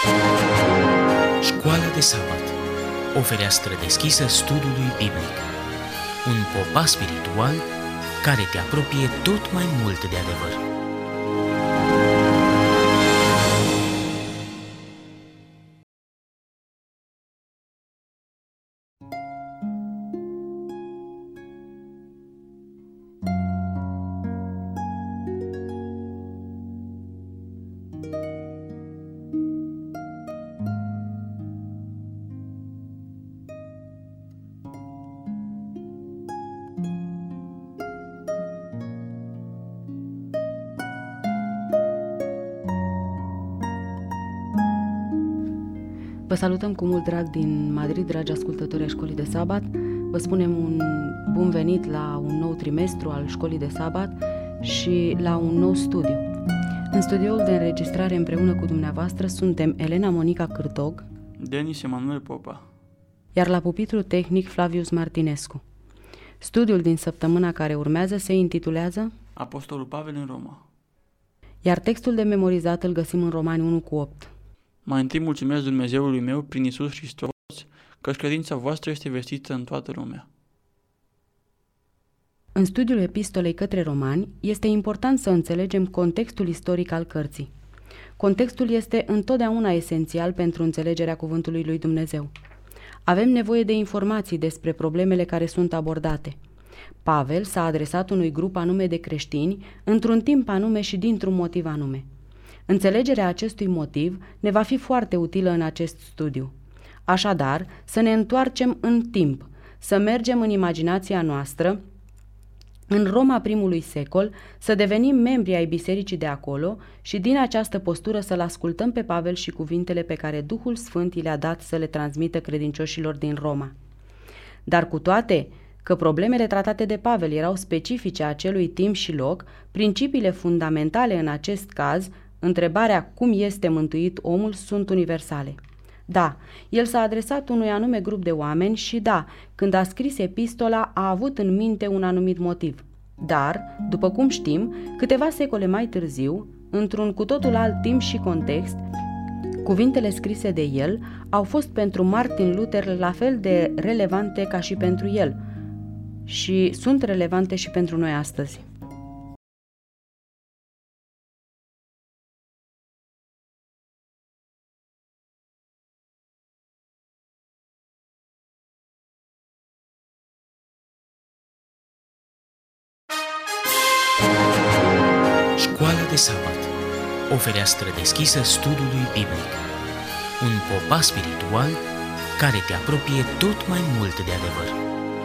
Școala de sabat, o fereastră deschisă studiului biblic, un popas spiritual care te apropie tot mai mult de adevăr. Vă salutăm cu mult drag din Madrid, dragi ascultători ai Școlii de Sabat. Vă spunem un bun venit la un nou trimestru al Școlii de Sabat și la un nou studiu. În studioul de înregistrare împreună cu dumneavoastră suntem Elena Monica Cârtog, Denis Emanuel Popa, iar la pupitrul tehnic Flavius Martinescu. Studiul din săptămâna care urmează se intitulează Apostolul Pavel în Roma. Iar textul de memorizat îl găsim în Romani 1:8. Mai întâi mulțumesc Dumnezeului meu prin Iisus Hristos, căci credința voastră este vestită în toată lumea. În studiul epistolei către romani este important să înțelegem contextul istoric al cărții. Contextul este întotdeauna esențial pentru înțelegerea cuvântului lui Dumnezeu. Avem nevoie de informații despre problemele care sunt abordate. Pavel s-a adresat unui grup anume de creștini, într-un timp anume și dintr-un motiv anume. Înțelegerea acestui motiv ne va fi foarte utilă în acest studiu. Așadar, să ne întoarcem în timp, să mergem în imaginația noastră, în Roma primului secol, să devenim membri ai bisericii de acolo și din această postură să-l ascultăm pe Pavel și cuvintele pe care Duhul Sfânt i le-a dat să le transmită credincioșilor din Roma. Dar cu toate că problemele tratate de Pavel erau specifice acelui timp și loc, principiile fundamentale în acest caz, întrebarea cum este mântuit omul, sunt universale. Da, el s-a adresat unui anume grup de oameni și da, când a scris epistola a avut în minte un anumit motiv. Dar, după cum știm, câteva secole mai târziu, într-un cu totul alt timp și context, cuvintele scrise de el au fost pentru Martin Luther la fel de relevante ca și pentru el și sunt relevante și pentru noi astăzi. Școala de sabat, o fereastră deschisă studiului biblic, un popas spiritual care te apropie tot mai mult de adevăr.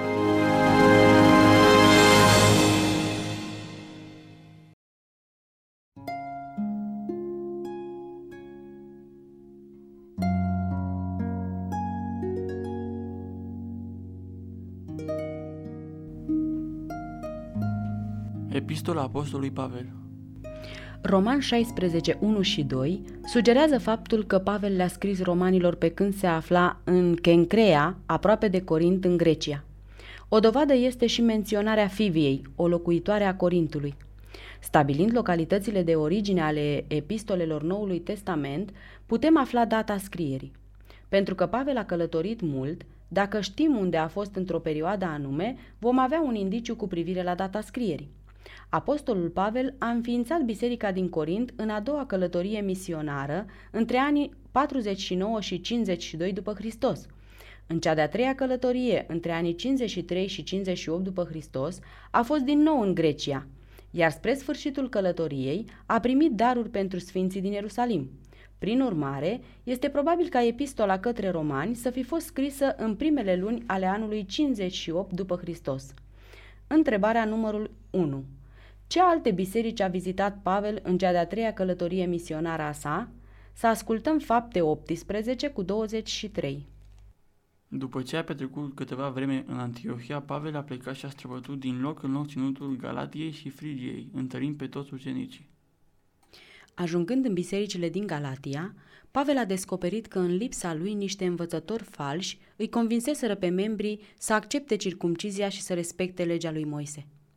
Epistola Apostolului Pavel. Roman 16, 1 și 2 sugerează faptul că Pavel le-a scris romanilor pe când se afla în Kencrea, aproape de Corint, în Grecia. O dovadă este și menționarea Fiviei, o locuitoare a Corintului. Stabilind localitățile de origine ale epistolelor Noului Testament, putem afla data scrierii. Pentru că Pavel a călătorit mult, dacă știm unde a fost într-o perioadă anume, vom avea un indiciu cu privire la data scrierii. Apostolul Pavel a înființat biserica din Corint în a doua călătorie misionară, între anii 49 și 52 după Hristos. În cea de-a treia călătorie, între anii 53 și 58 după Hristos, a fost din nou în Grecia, iar spre sfârșitul călătoriei a primit daruri pentru sfinții din Ierusalim. Prin urmare, este probabil ca epistola către romani să fi fost scrisă în primele luni ale anului 58 după Hristos. Întrebarea numărul 1. Ce alte biserici a vizitat Pavel în cea de-a treia călătorie misionară a sa? Să ascultăm Fapte 18 cu 23. După ce a petrecut câteva vreme în Antiohia, Pavel a plecat și a străbătut din loc în loc ținutul Galatiei și Frigiei, întărind pe toți ucenicii. Ajungând în bisericile din Galatia, Pavel a descoperit că în lipsa lui niște învățători falși îi convinseseră pe membrii să accepte circumcizia și să respecte legea lui Moise.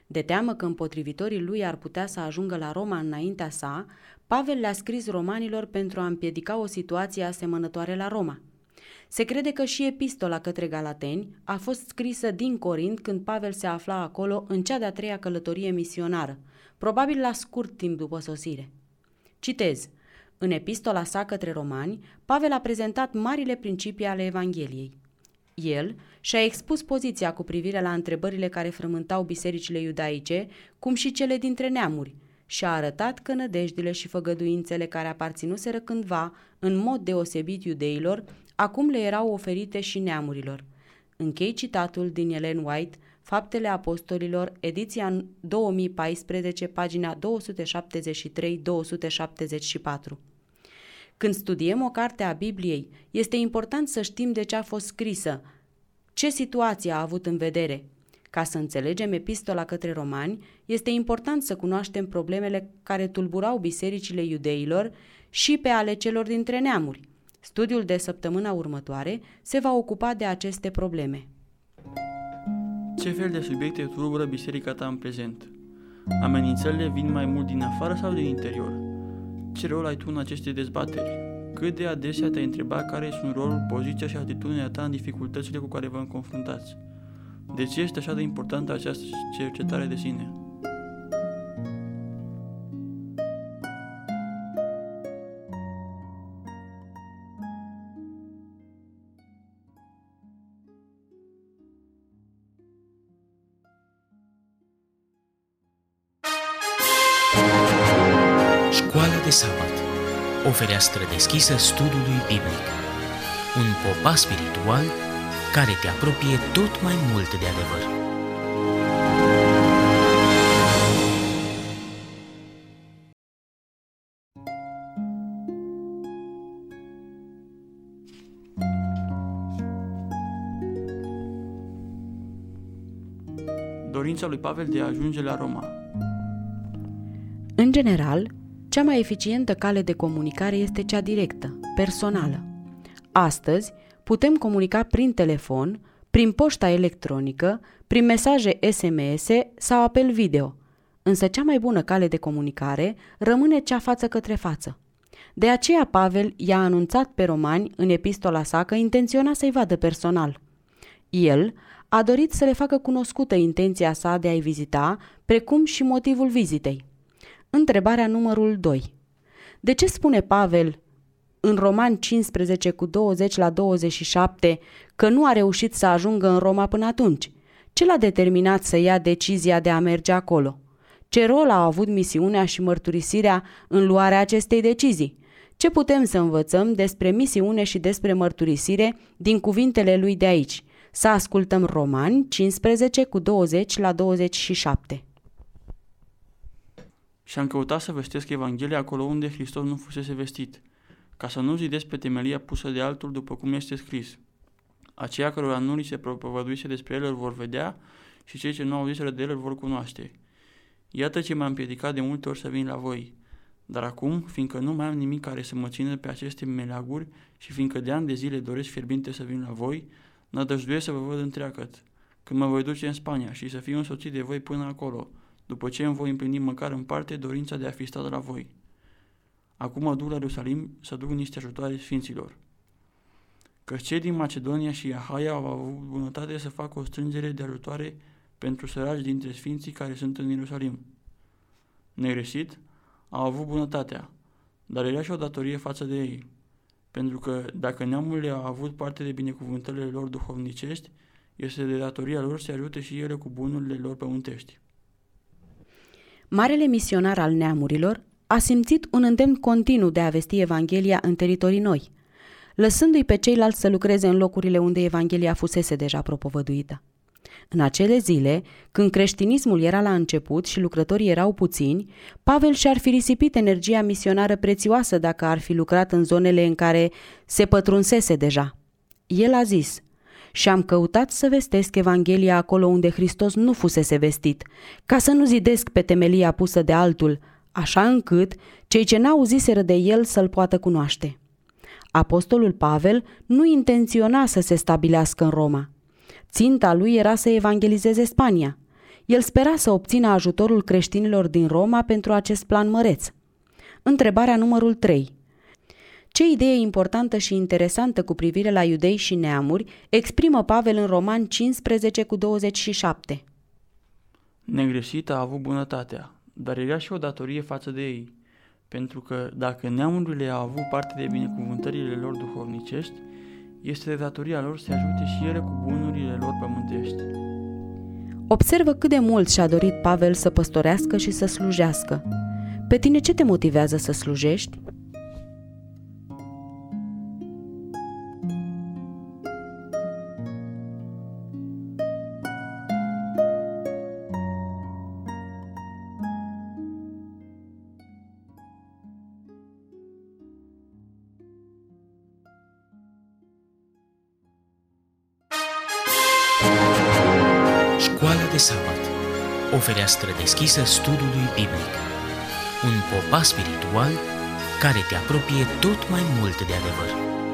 De teamă că împotrivitorii lui ar putea să ajungă la Roma înaintea sa, Pavel le-a scris romanilor pentru a împiedica o situație asemănătoare la Roma. Se crede că și epistola către Galateni a fost scrisă din Corint când Pavel se afla acolo în cea de-a treia călătorie misionară, probabil la scurt timp după sosire. Citez: în epistola sa către romani, Pavel a prezentat marile principii ale Evangheliei. El și-a expus poziția cu privire la întrebările care frământau bisericile iudaice, cum și cele dintre neamuri, și a arătat că nădejdile și făgăduințele care aparținuseră cândva, în mod deosebit iudeilor, acum le erau oferite și neamurilor. Închei citatul din Ellen White, Faptele Apostolilor, ediția 2014, pagina 273-274. Când studiem o carte a Bibliei, este important să știm de ce a fost scrisă, ce situație a avut în vedere. Ca să înțelegem epistola către romani, este important să cunoaștem problemele care tulburau bisericile iudeilor și pe ale celor dintre neamuri. Studiul de săptămâna următoare se va ocupa de aceste probleme. Ce fel de subiecte tulbură biserica ta în prezent? Amenințările vin mai mult din afară sau din interior? Ce rol ai tu în aceste dezbateri? Cât de adesea te-ai întrebat care sunt rolul, poziția și atitudinea ta în dificultățile cu care vă confruntați? De ce este așa de importantă această cercetare de sine? Școala de sabat. O fereastră deschisă studiului biblic. Un popas spiritual care te apropie tot mai mult de adevăr. Dorința lui Pavel de a ajunge la Roma. În general, cea mai eficientă cale de comunicare este cea directă, personală. Astăzi, putem comunica prin telefon, prin poșta electronică, prin mesaje SMS sau apel video. Însă cea mai bună cale de comunicare rămâne cea față către față. De aceea Pavel i-a anunțat pe romani în epistola sa că intenționa să-i vadă personal. El a dorit să le facă cunoscută intenția sa de a-i vizita, precum și motivul vizitei. Întrebarea numărul 2. De ce spune Pavel în Romani 15 cu 20-27 că nu a reușit să ajungă în Roma până atunci? Ce l-a determinat să ia decizia de a merge acolo? Ce rol a avut misiunea și mărturisirea în luarea acestei decizii? Ce putem să învățăm despre misiune și despre mărturisire din cuvintele lui de aici? Să ascultăm Romani 15 cu 20-27. Și am căutat să vestesc Evanghelia acolo unde Hristos nu fusese vestit, ca să nu zidesc pe temelia pusă de altul după cum este scris. Aceia cărora nu li se propovăduise despre el îl vor vedea și cei ce nu auziseră de el îl vor cunoaște. Iată ce m-a împiedicat de multe ori să vin la voi. Dar acum, fiindcă nu mai am nimic care să mă țină pe aceste meleaguri și fiindcă de ani de zile doresc fierbinte să vin la voi, nădăjduiesc să vă văd întreagăt, când mă voi duce în Spania și să fiu însoțit de voi până acolo, după ce îmi voi împlini măcar în parte dorința de a fi stat la voi. Acum mă duc la Ierusalim să duc niște ajutoare sfinților. Că cei din Macedonia și Ahaia au avut bunătate să facă o strângere de ajutoare pentru săraci dintre sfinții care sunt în Ierusalim. Negreșit, au avut bunătatea, dar era și o datorie față de ei, pentru că dacă neamurile au avut parte de binecuvântările lor duhovnicești, este de datoria lor să ajute și ele cu bunurile lor pământești. Marele misionar al neamurilor a simțit un îndemn continuu de a vesti Evanghelia în teritorii noi, lăsându-i pe ceilalți să lucreze în locurile unde Evanghelia fusese deja propovăduită. În acele zile, când creștinismul era la început și lucrătorii erau puțini, Pavel și-ar fi risipit energia misionară prețioasă dacă ar fi lucrat în zonele în care se pătrunsese deja. El a zis: și am căutat să vestesc Evanghelia acolo unde Hristos nu fusese vestit, ca să nu zidesc pe temelia pusă de altul, așa încât cei ce n-auziseră de el să-l poată cunoaște. Apostolul Pavel nu intenționa să se stabilească în Roma. Ținta lui era să evangelizeze Spania. El spera să obțină ajutorul creștinilor din Roma pentru acest plan măreț. Întrebarea numărul 3. Ce idee importantă și interesantă cu privire la iudei și neamuri exprimă Pavel în Romani 15:27? Negreșit a avut bunătatea, dar era și o datorie față de ei, pentru că dacă neamurile au avut parte de binecuvântările lor duhovnicești, este de datoria lor să ajute și ele cu bunurile lor pământești. Observă cât de mult și-a dorit Pavel să păstorească și să slujească. Pe tine ce te motivează să slujești? Școala de sabat. O fereastră deschisă studiului biblic. Un popas spiritual care te apropie tot mai mult de adevăr.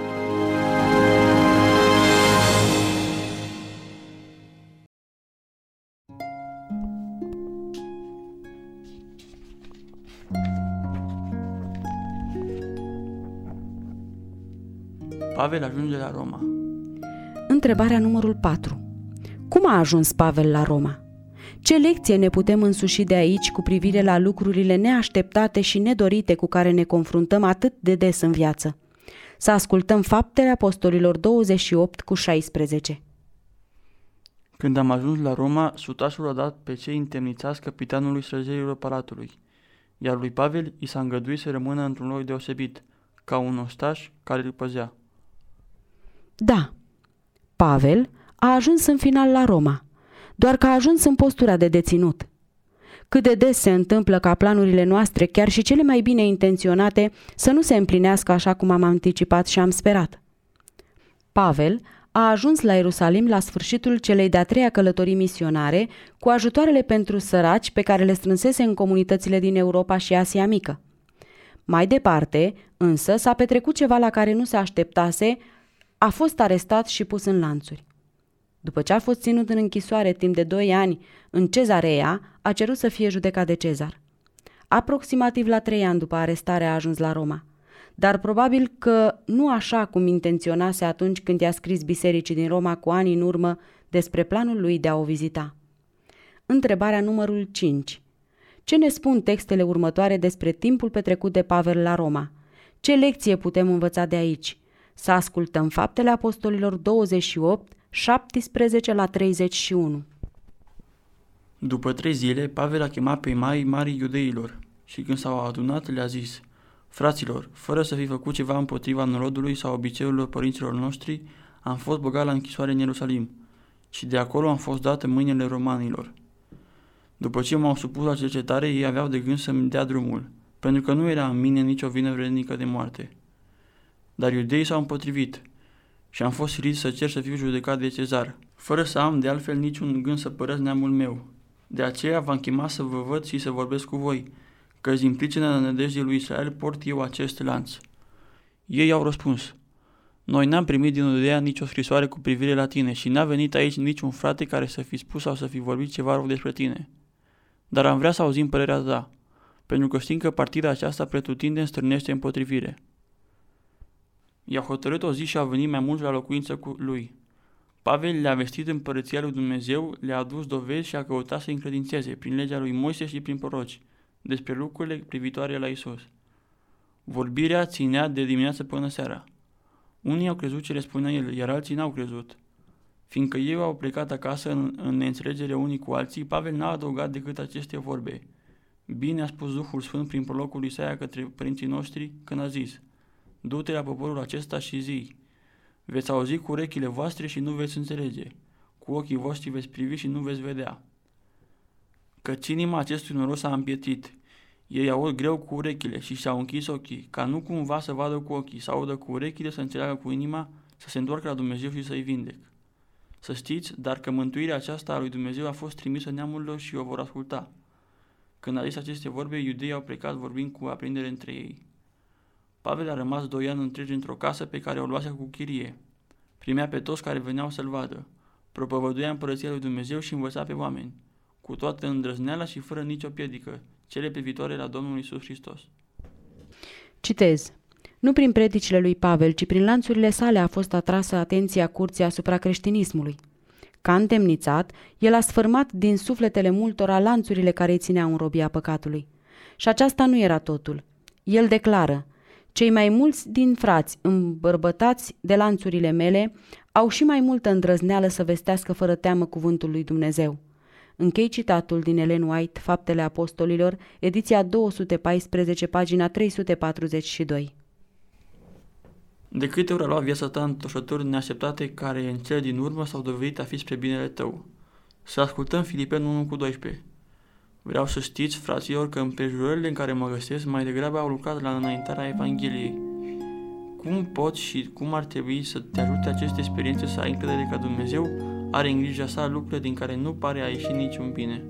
Pavel ajunge la Roma. Întrebarea numărul 4. Cum a ajuns Pavel la Roma? Ce lecție ne putem însuși de aici cu privire la lucrurile neașteptate și nedorite cu care ne confruntăm atât de des în viață? Să ascultăm Faptele Apostolilor 28:16. Când am ajuns la Roma, sutașul a dat pe cei întemnițați capitanului străjerilor palatului, iar lui Pavel i s-a îngăduit să rămână într-un loc deosebit, ca un ostaș care îl păzea. Da, Pavel a ajuns în final la Roma, doar că a ajuns în postura de deținut. Cât de des se întâmplă ca planurile noastre, chiar și cele mai bine intenționate, să nu se împlinească așa cum am anticipat și am sperat. Pavel a ajuns la Ierusalim la sfârșitul celei de-a treia călătorii misionare, cu ajutoarele pentru săraci pe care le strânsese în comunitățile din Europa și Asia Mică. Mai departe, însă, s-a petrecut ceva la care nu se așteptase, a fost arestat și pus în lanțuri. După ce a fost ținut în închisoare timp de 2 ani în Cezarea, a cerut să fie judecat de Cezar. Aproximativ la 3 ani după arestare a ajuns la Roma, dar probabil că nu așa cum intenționase atunci când i-a scris bisericii din Roma cu ani în urmă despre planul lui de a o vizita. Întrebarea numărul 5. Ce ne spun textele următoare despre timpul petrecut de Pavel la Roma? Ce lecție putem învăța de aici? Să ascultăm Faptele Apostolilor 28:17-31. După 3 zile, Pavel a chemat pe marii iudeilor și când s-au adunat le-a zis: Fraților, fără să fi făcut ceva împotriva norodului sau obiceiurilor părinților noștri, am fost băgat la închisoare în Ierusalim și de acolo am fost dat în mâinile romanilor. După ce m-au supus la cercetare, ei aveau de gând să-mi dea drumul, pentru că nu era în mine nicio vină vrednică de moarte. Dar iudeii s-au împotrivit și am fost silit să cer să fiu judecat de Cezar, fără să am de altfel niciun gând să părăsc neamul meu. De aceea v-am chemat să vă văd și să vorbesc cu voi, că din pricina nădejdii lui Israel port eu acest lanț. Ei au răspuns: Noi n-am primit din Iudeea nicio scrisoare cu privire la tine și n-a venit aici niciun frate care să fi spus sau să fi vorbit ceva rău despre tine. Dar am vrea să auzim părerea ta, pentru că știm că partida aceasta pretutindeni stârnește împotrivire. I-a hotărât o zi și au venit mai mulți la locuință cu lui. Pavel le-a vestit împărăția lui Dumnezeu, le-a adus dovezi și a căutat să încredințeze, prin legea lui Moise și prin proroci, despre lucrurile privitoare la Isus. Vorbirea ținea de dimineață până seara. Unii au crezut ce le spunea el, iar alții n-au crezut. Fiindcă ei au plecat acasă în neînțelegere unii cu alții, Pavel n-a adăugat decât aceste vorbe. Bine a spus Duhul Sfânt prin prorocul Isaia către părinții noștri când a zis: Du-te la poporul acesta și zi: Veți auzi cu urechile voastre și nu veți înțelege, cu ochii voștri veți privi și nu veți vedea. Căci inima acestui noroc s-a împietit. Ei aud greu cu urechile și și-au închis ochii, ca nu cumva să vadă cu ochii, să audă cu urechile, să înțeleagă cu inima, să se întoarcă la Dumnezeu și să-i vindec. Să știți, dar că mântuirea aceasta a lui Dumnezeu a fost trimisă neamurilor și o vor asculta. Când a zis aceste vorbe, iudeii au plecat vorbind cu aprindere între ei. Pavel a rămas 2 ani întregi într-o casă pe care o luase cu chirie. Primea pe toți care veneau să-l vadă. Propovăduia împărăția lui Dumnezeu și învăța pe oameni. cu toată îndrăzneala și fără nicio piedică, cele privitoare la Domnul Iisus Hristos. Citez. Nu prin predicile lui Pavel, ci prin lanțurile sale a fost atrasă atenția curții asupra creștinismului. Ca întemnițat, el a sfârmat din sufletele multora lanțurile care îi țineau în robia păcatului. Și aceasta nu era totul. El declară: cei mai mulți din frați îmbărbătați de lanțurile mele au și mai multă îndrăzneală să vestească fără teamă cuvântul lui Dumnezeu. Închei citatul din Ellen White, Faptele Apostolilor, ediția 214, pagina 342. De câte ori a luat viața ta întorșături neașteptate care în cele din urmă s-au dovedit a fi spre binele tău? Să ascultăm Filipeni 1:12. Vreau să știți, fraților, că împrejurările în care mă găsesc mai degrabă au lucrat la înaintarea Evangheliei. Cum poți și cum ar trebui să te ajute aceste experiențe să ai încredere că Dumnezeu are în grija sa lucrurile din care nu pare a ieși niciun bine?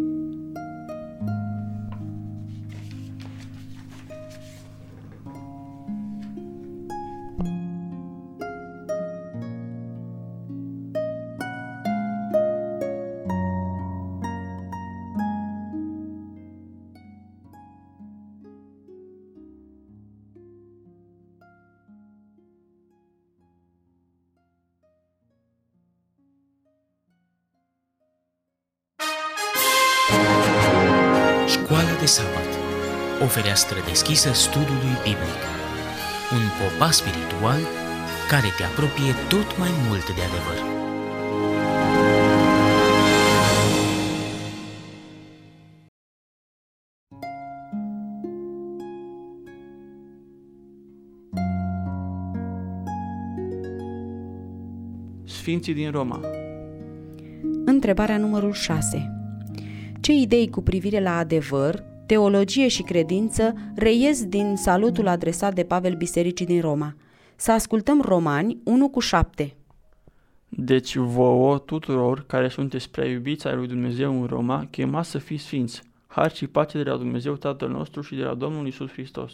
Școala de sabat, o fereastră deschisă studiului biblic. Un popas spiritual care te apropie tot mai mult de adevăr. Sfinții din Roma. Întrebarea numărul 6. Ce idei cu privire la adevăr, teologie și credință reies din salutul adresat de Pavel bisericii din Roma? Să ascultăm Romani 1:7. Deci vouă tuturor care sunteți prea iubiți ai lui Dumnezeu în Roma, chemați să fiți sfinți, har și pace de la Dumnezeu Tatăl nostru și de la Domnul Iisus Hristos.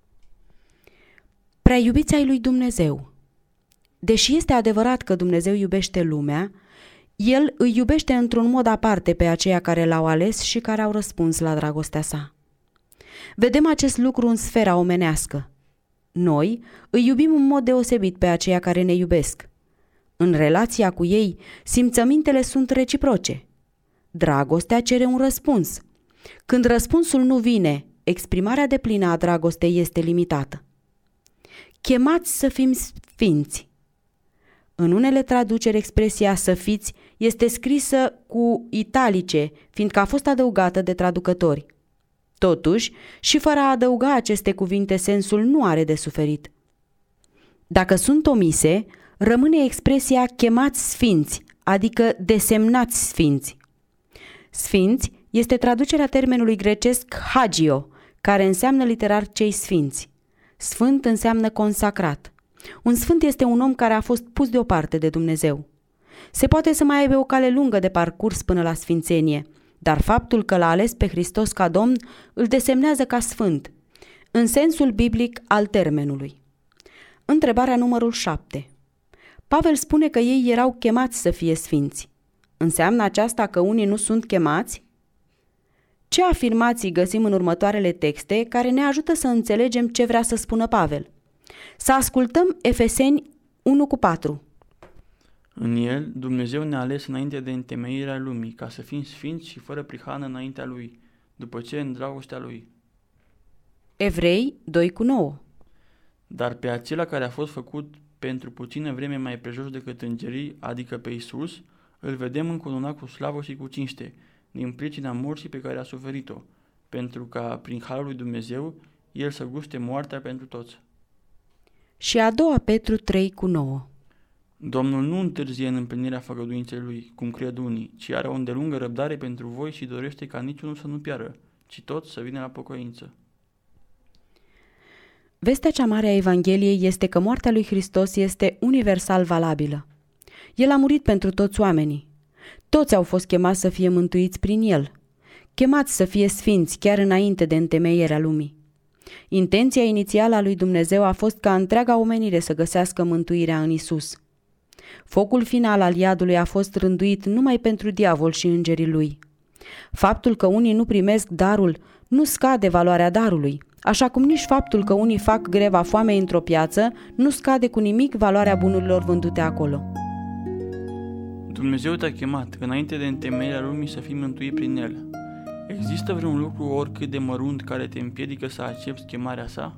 Prea iubiți ai lui Dumnezeu. Deși este adevărat că Dumnezeu iubește lumea, El îi iubește într-un mod aparte pe aceia care l-au ales și care au răspuns la dragostea sa. Vedem acest lucru în sfera omenească. Noi îi iubim în mod deosebit pe aceia care ne iubesc. În relația cu ei, simțămintele sunt reciproce. Dragostea cere un răspuns. Când răspunsul nu vine, exprimarea deplină a dragostei este limitată. Chemați să fim sfinți. În unele traduceri expresia să fiți este scrisă cu italice, fiindcă a fost adăugată de traducători. Totuși, și fără a adăuga aceste cuvinte, sensul nu are de suferit. Dacă sunt omise, rămâne expresia chemați sfinți, adică desemnați sfinți. Sfinți este traducerea termenului grecesc hagio, care înseamnă literar cei sfinți. Sfânt înseamnă consacrat. Un sfânt este un om care a fost pus deoparte de Dumnezeu. Se poate să mai aibă o cale lungă de parcurs până la sfințenie, dar faptul că l-a ales pe Hristos ca Domn îl desemnează ca sfânt, în sensul biblic al termenului. Întrebarea numărul 7. Pavel spune că ei erau chemați să fie sfinți. Înseamnă aceasta că unii nu sunt chemați? Ce afirmații găsim în următoarele texte care ne ajută să înțelegem ce vrea să spună Pavel? Să ascultăm Efeseni 1:4. În el, Dumnezeu ne-a ales înainte de întemeierea lumii, ca să fim sfinți și fără prihană înaintea Lui, după ce în dragostea Lui. Evrei 2:9. Dar pe acela care a fost făcut pentru puțină vreme mai prejos decât îngerii, adică pe Iisus, îl vedem încununat cu slavă și cu cinste, din pricina morții pe care a suferit-o, pentru ca, prin harul lui Dumnezeu, el să guste moartea pentru toți. Și a doua Petru 3:9. Domnul nu întârzie în împlinirea făgăduinței lui, cum cred unii, ci are o îndelungă răbdare pentru voi și dorește ca niciunul să nu piară, ci toți să vină la pocăință. Vestea cea mare a Evangheliei este că moartea lui Hristos este universal valabilă. El a murit pentru toți oamenii. Toți au fost chemați să fie mântuiți prin El. Chemați să fie sfinți chiar înainte de întemeierea lumii. Intenția inițială a lui Dumnezeu a fost ca întreaga omenire să găsească mântuirea în Isus. Focul final al iadului a fost rânduit numai pentru diavol și îngerii lui. Faptul că unii nu primesc darul nu scade valoarea darului, așa cum nici faptul că unii fac greva foamei într-o piață nu scade cu nimic valoarea bunurilor vândute acolo. Dumnezeu te-a chemat înainte de întemeierea lumii să fii mântuit prin El. Există vreun lucru oricât de mărunt care te împiedică să accepți chemarea sa?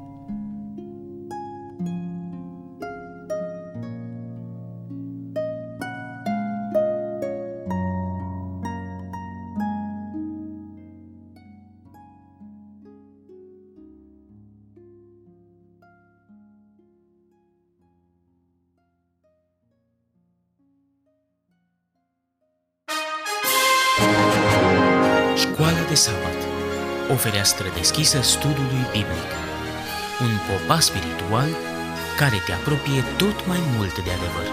Școala de sabat, o fereastră deschisă studiului biblic, un popas spiritual care te apropie tot mai mult de adevăr.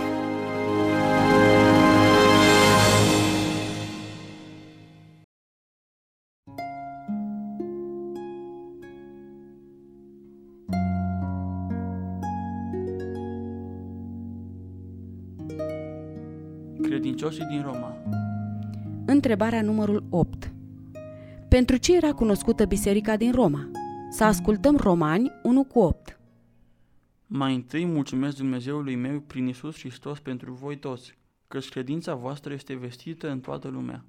Credincioșii din Roma. Întrebarea numărul 8. Pentru ce era cunoscută biserica din Roma? Să ascultăm Romani 1:8. Mai întâi mulțumesc Dumnezeului meu prin Iisus Hristos pentru voi toți, căci credința voastră este vestită în toată lumea.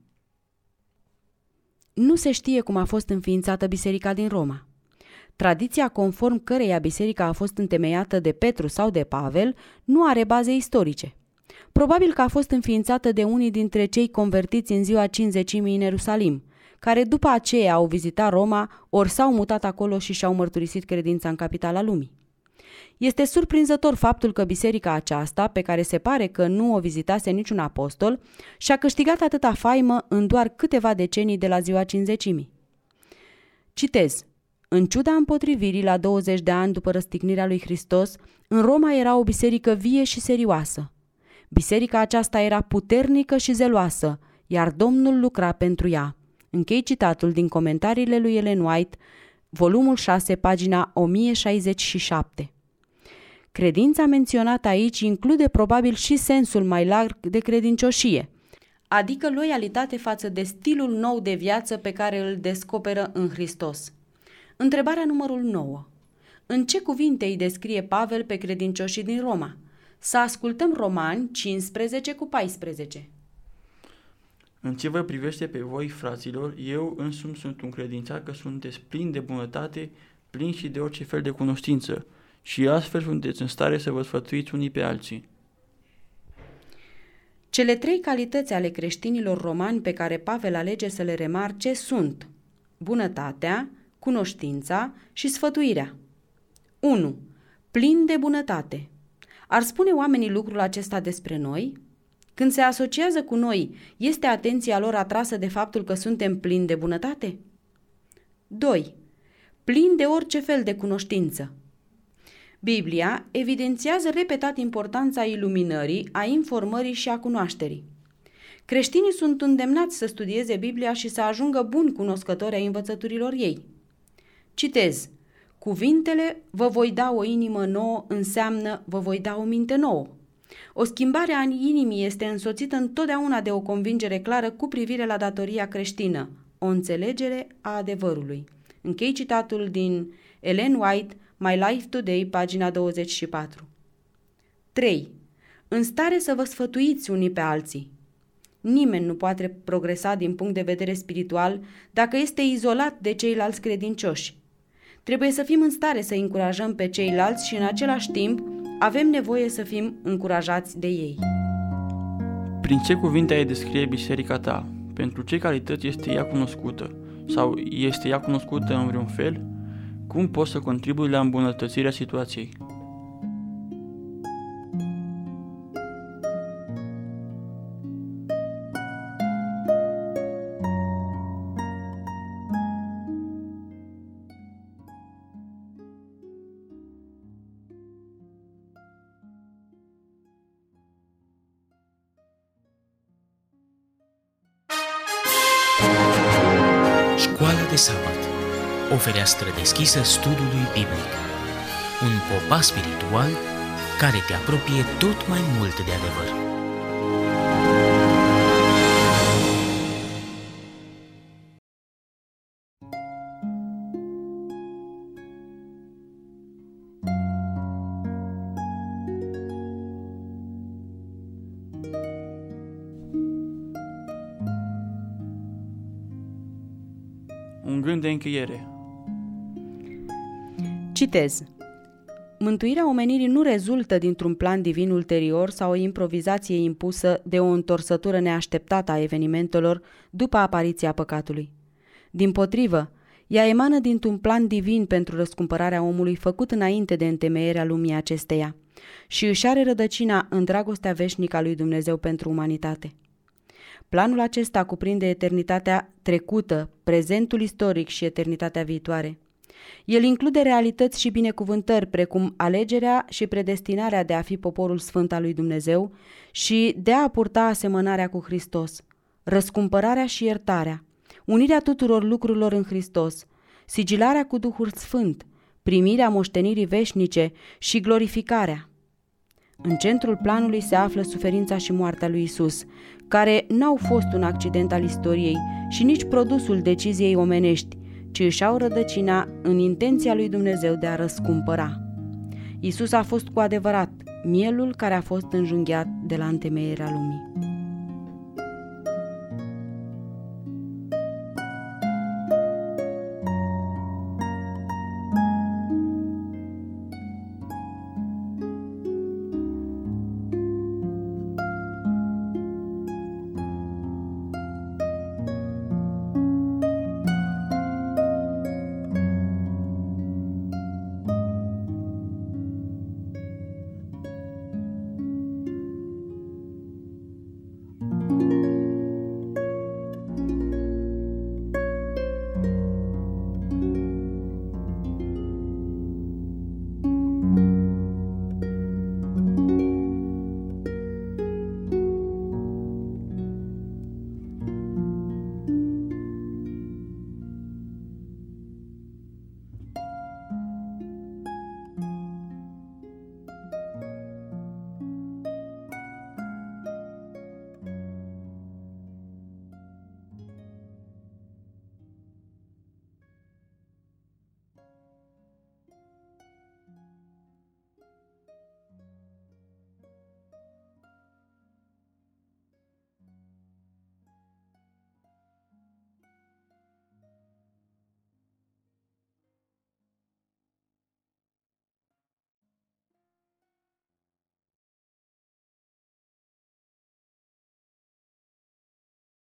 Nu se știe cum a fost înființată biserica din Roma. Tradiția conform căreia biserica a fost întemeiată de Petru sau de Pavel nu are baze istorice. Probabil că a fost înființată de unii dintre cei convertiți în ziua Cincizecimii în Ierusalim, care după aceea au vizitat Roma, ori s-au mutat acolo și și-au mărturisit credința în capitala lumii. Este surprinzător faptul că biserica aceasta, pe care se pare că nu o vizitase niciun apostol, și-a câștigat atâta faimă în doar câteva decenii de la ziua Cincizecimii. Citez: în ciuda împotrivirii la 20 de ani după răstignirea lui Hristos, în Roma era o biserică vie și serioasă. Biserica aceasta era puternică și zeloasă, iar Domnul lucra pentru ea. Închei citatul din comentariile lui Ellen White, volumul 6, pagina 1067. Credința menționată aici include probabil și sensul mai larg de credincioșie, adică loialitate față de stilul nou de viață pe care îl descoperă în Hristos. Întrebarea numărul 9. În ce cuvinte îi descrie Pavel pe credincioșii din Roma? Să ascultăm Romani 15:14. În ce vă privește pe voi, fraților, eu însumi sunt încredințat că sunteți plini de bunătate, plini și de orice fel de cunoștință, și astfel sunteți în stare să vă sfătuiți unii pe alții. Cele 3 calități ale creștinilor romani pe care Pavel alege să le remarce sunt bunătatea, cunoștința și sfătuirea. 1. Plin de bunătate. Ar spune oamenii lucrul acesta despre noi? Când se asociază cu noi, este atenția lor atrasă de faptul că suntem plini de bunătate? 2. Plin de orice fel de cunoștință. Biblia evidențiază repetat importanța iluminării, a informării și a cunoașterii. Creștinii sunt îndemnați să studieze Biblia și să ajungă buni cunoscători ai învățăturilor ei. Citez: cuvintele "vă voi da o inimă nouă" înseamnă "vă voi da o minte nouă". O schimbare a inimii este însoțită întotdeauna de o convingere clară cu privire la datoria creștină, o înțelegere a adevărului. Închei citatul din Ellen White, My Life Today, pagina 24. 3. În stare să vă sfătuiți unii pe alții. Nimeni nu poate progresa din punct de vedere spiritual dacă este izolat de ceilalți credincioși. Trebuie să fim în stare să încurajăm pe ceilalți și în același timp avem nevoie să fim încurajați de ei. Prin ce cuvinte ai descrie biserica ta? Pentru ce calități este ea cunoscută? Sau este ea cunoscută în vreun fel? Cum poți să contribui la îmbunătățirea situației? Școala de sabat, o fereastră deschisă studiului biblic, un popas spiritual care te apropie tot mai mult de adevăr. Un gând de încheiere. Citez. Mântuirea omenirii nu rezultă dintr-un plan divin ulterior sau o improvizație impusă de o întorsătură neașteptată a evenimentelor după apariția păcatului. Dimpotrivă, ea emană dintr-un plan divin pentru răscumpărarea omului făcut înainte de întemeierea lumii acesteia și își are rădăcina în dragostea veșnică a lui Dumnezeu pentru umanitate. Planul acesta cuprinde eternitatea trecută, prezentul istoric și eternitatea viitoare. El include realități și binecuvântări precum alegerea și predestinarea de a fi poporul sfânt al lui Dumnezeu și de a purta asemănarea cu Hristos, răscumpărarea și iertarea, unirea tuturor lucrurilor în Hristos, sigilarea cu Duhul Sfânt, primirea moștenirii veșnice și glorificarea. În centrul planului se află suferința și moartea lui Isus, care n-au fost un accident al istoriei și nici produsul deciziei omenești, ci își au rădăcina în intenția lui Dumnezeu de a răscumpăra. Isus a fost cu adevărat mielul care a fost înjunghiat de la întemeierea lumii.